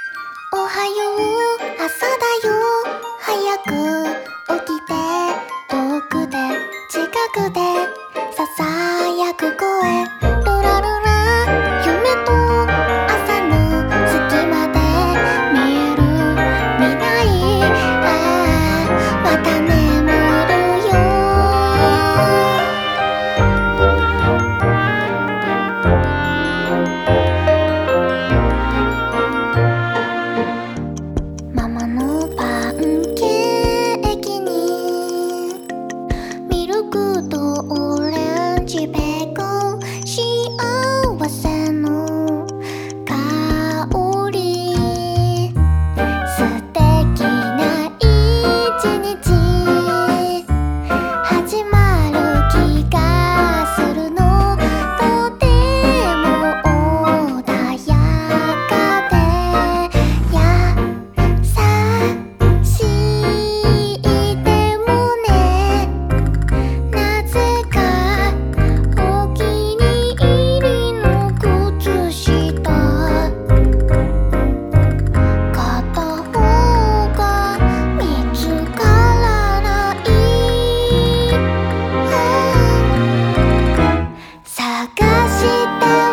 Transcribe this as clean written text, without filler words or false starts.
おはよう、朝だよ。早く起きて、遠くで近くでささやく声。ルラルラ、夢と朝の隙間で見える未来。ああ、また眠るよ。ママのパンケーキにミルクとオレンジベーコン、幸せの香り。素敵な一日始まる気がするの。とても穏やかで優しい。でもね、なぜかお気に入りの靴下、片方が見つからない。探して